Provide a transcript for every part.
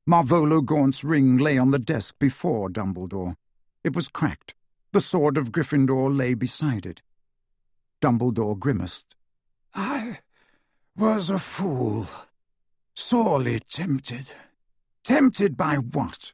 Marvolo Gaunt's ring lay on the desk before Dumbledore. It was cracked. The sword of Gryffindor lay beside it. Dumbledore grimaced. I was a fool. Sorely tempted. Tempted by what?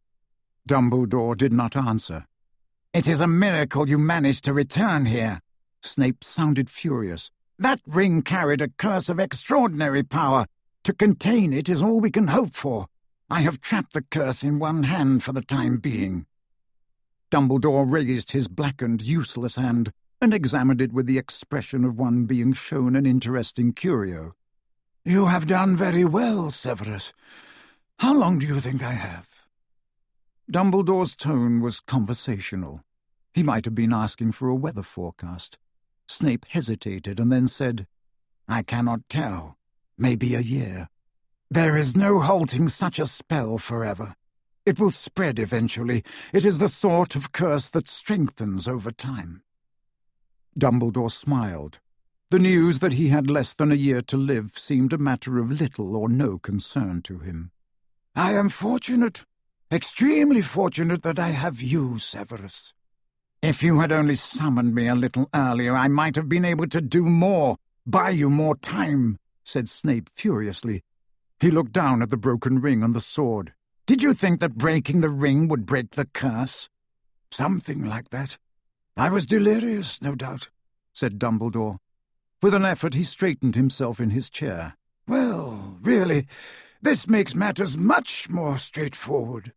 Dumbledore did not answer. It is a miracle you managed to return here. Snape sounded furious. That ring carried a curse of extraordinary power. To contain it is all we can hope for. I have trapped the curse in one hand for the time being. Dumbledore raised his blackened, useless hand and examined it with the expression of one being shown an interesting curio. You have done very well, Severus. How long do you think I have? Dumbledore's tone was conversational. He might have been asking for a weather forecast. Snape hesitated and then said, I cannot tell. Maybe a year. There is no halting such a spell forever. It will spread eventually. It is the sort of curse that strengthens over time. Dumbledore smiled. The news that he had less than a year to live seemed a matter of little or no concern to him. I am fortunate, extremely fortunate that I have you, Severus. If you had only summoned me a little earlier, I might have been able to do more, buy you more time, said Snape furiously. He looked down at the broken ring and the sword. Did you think that breaking the ring would break the curse? Something like that. I was delirious, no doubt, said Dumbledore. With an effort he straightened himself in his chair. Well, really, this makes matters much more straightforward.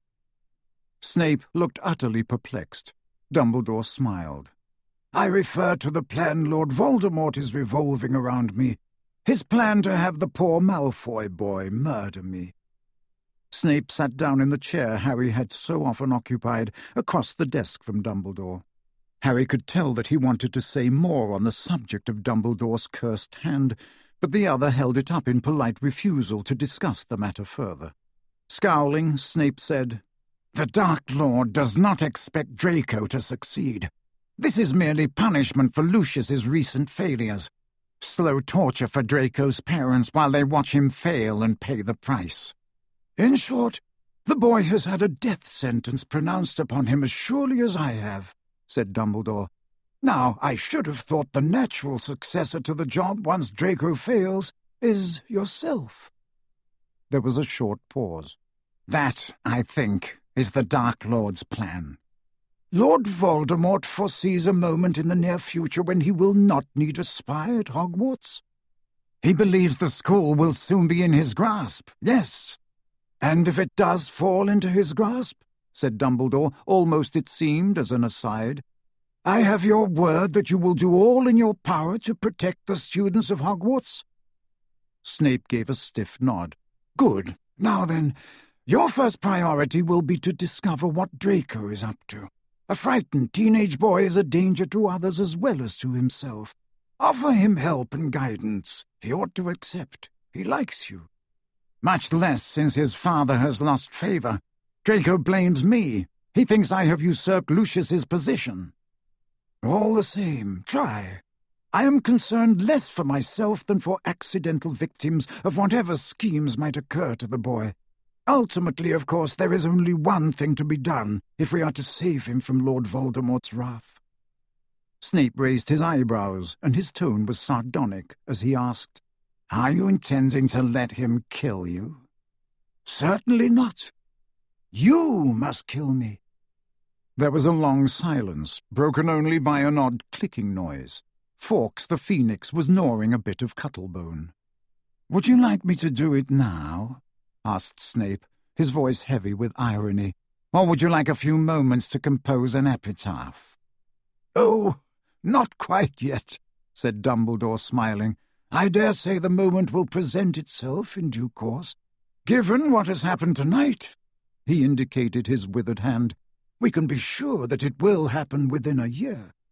Snape looked utterly perplexed. Dumbledore smiled. I refer to the plan Lord Voldemort is revolving around me. His plan to have the poor Malfoy boy murder me. Snape sat down in the chair Harry had so often occupied, across the desk from Dumbledore. Harry could tell that he wanted to say more on the subject of Dumbledore's cursed hand, but the other held it up in polite refusal to discuss the matter further. Scowling, Snape said, The Dark Lord does not expect Draco to succeed. This is merely punishment for Lucius's recent failures. Slow torture for Draco's parents while they watch him fail and pay the price. In short, the boy has had a death sentence pronounced upon him as surely as I have, said Dumbledore. Now, I should have thought the natural successor to the job once Draco fails is yourself. There was a short pause. That, I think, is the Dark Lord's plan. Lord Voldemort foresees a moment in the near future when he will not need a spy at Hogwarts. He believes the school will soon be in his grasp, yes. And if it does fall into his grasp, said Dumbledore, almost it seemed as an aside, I have your word that you will do all in your power to protect the students of Hogwarts? Snape gave a stiff nod. Good. Now then, your first priority will be to discover what Draco is up to. A frightened teenage boy is a danger to others as well as to himself. Offer him help and guidance. He ought to accept. He likes you. Much less since his father has lost favor. Draco blames me. He thinks I have usurped Lucius's position. All the same, try. I am concerned less for myself than for accidental victims of whatever schemes might occur to the boy. Ultimately, of course, there is only one thing to be done if we are to save him from Lord Voldemort's wrath. Snape raised his eyebrows, and his tone was sardonic as he asked, Are you intending to let him kill you? Certainly not. You must kill me. There was a long silence, broken only by an odd clicking noise. Fawkes the Phoenix was gnawing a bit of cuttlebone. Would you like me to do it now? Asked Snape, his voice heavy with irony. Or would you like a few moments to compose an epitaph? Oh, not quite yet, said Dumbledore, smiling. I dare say the moment will present itself in due course. Given what has happened tonight, he indicated his withered hand, we can be sure that it will happen within a year.